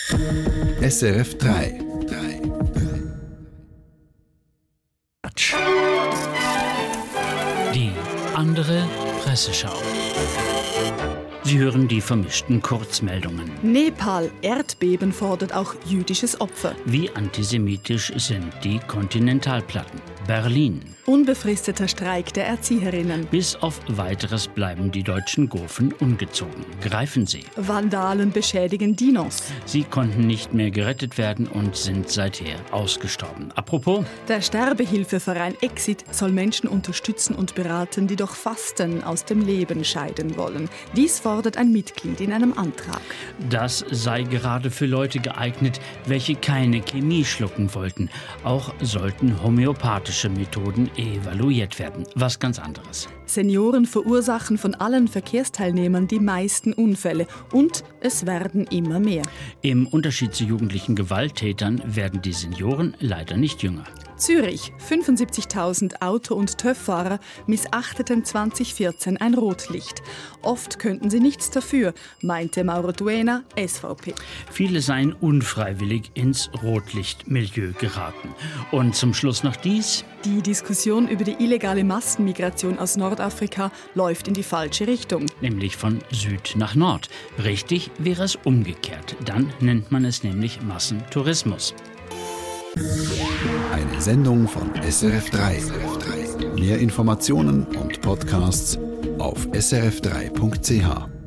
SRF 3. Die andere Presseschau. Sie hören die vermischten Kurzmeldungen. Nepal, Erdbeben fordert auch jüdisches Opfer. Wie antisemitisch sind die Kontinentalplatten? Berlin. Unbefristeter Streik der Erzieherinnen. Bis auf Weiteres bleiben die deutschen Gurfen ungezogen. Greifen Sie. Vandalen beschädigen Dinos. Sie konnten nicht mehr gerettet werden und sind seither ausgestorben. Apropos, Der Sterbehilfeverein Exit soll Menschen unterstützen und beraten, die durch Fasten aus dem Leben scheiden wollen. Dies fordert ein Mitglied in einem Antrag. das sei gerade für Leute geeignet, welche keine Chemie schlucken wollten. Auch sollten homöopathische Methoden evaluiert werden. Was ganz anderes. Senioren verursachen von allen Verkehrsteilnehmern die meisten Unfälle und es werden immer mehr. Im Unterschied zu jugendlichen Gewalttätern werden die Senioren leider nicht jünger. Zürich, 75.000 Auto- und TÜV-Fahrer missachteten 2014 ein Rotlicht. Oft könnten sie nichts dafür, meinte Mauro Duena, SVP. Viele seien unfreiwillig ins Rotlichtmilieu geraten. Und zum Schluss noch dies. Die Diskussion über die illegale Massenmigration aus Nordafrika läuft in die falsche Richtung. Nämlich von Süd nach Nord. Richtig wäre es umgekehrt. Dann nennt man es nämlich Massentourismus. Eine Sendung von SRF 3. Mehr Informationen und Podcasts auf srf3.ch.